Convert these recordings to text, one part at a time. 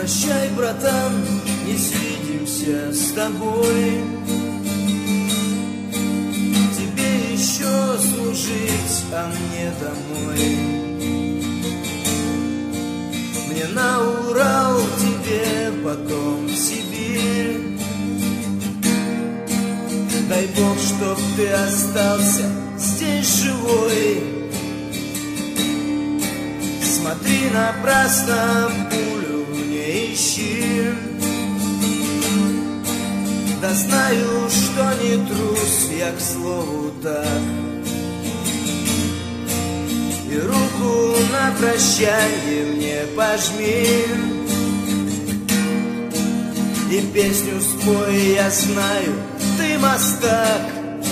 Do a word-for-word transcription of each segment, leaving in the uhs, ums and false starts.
Прощай, братан, не свидимся с тобой. Тебе еще служить, а мне домой. Мне на Урал, тебе потом в Сибирь. Дай Бог, чтоб ты остался здесь живой. Смотри, напрасно пулю не ищи. Да знаю, что не трус, я к слову так. И руку на прощанье мне пожми. И песню спой, я знаю, ты мастак.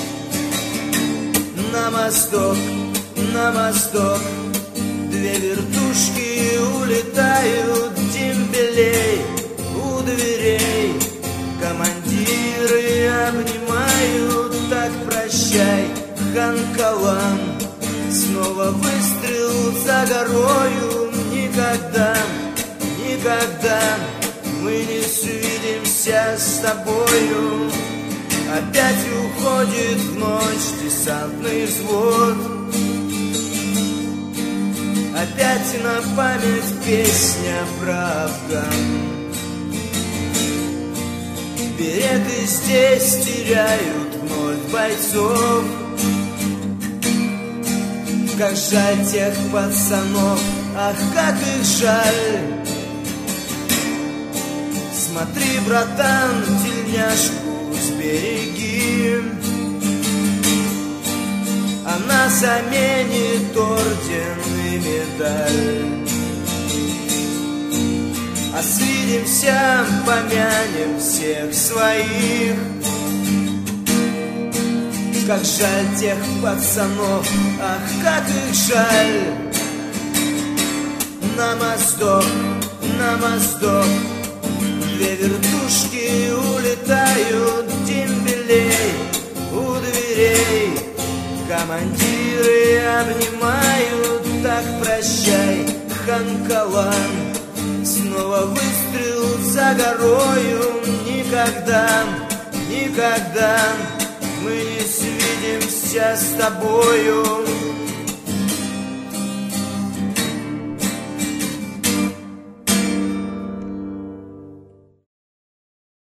На мосток, на мосток две вертушки улетают дембелей у дверей. Командиры обнимают, так прощай, хан Калан. Снова выстрел за горою, никогда, никогда мы не свидимся с тобою. Опять уходит в ночь десантный взвод. Опять на память песня про Афган. Береты здесь теряют вновь бойцов. Как жаль тех пацанов, ах, как их жаль. Смотри, братан, тельняшку сбереги. Она заменит орден и медаль. А свидимся, помянем всех своих. Как жаль тех пацанов, ах, как их жаль. На мосток, на мосток две вертушки улетают дембелей у дверей. Командиры обнимают, так прощай, хан Калан. Снова выстрел за горою, никогда, никогда мы не свидимся с тобою.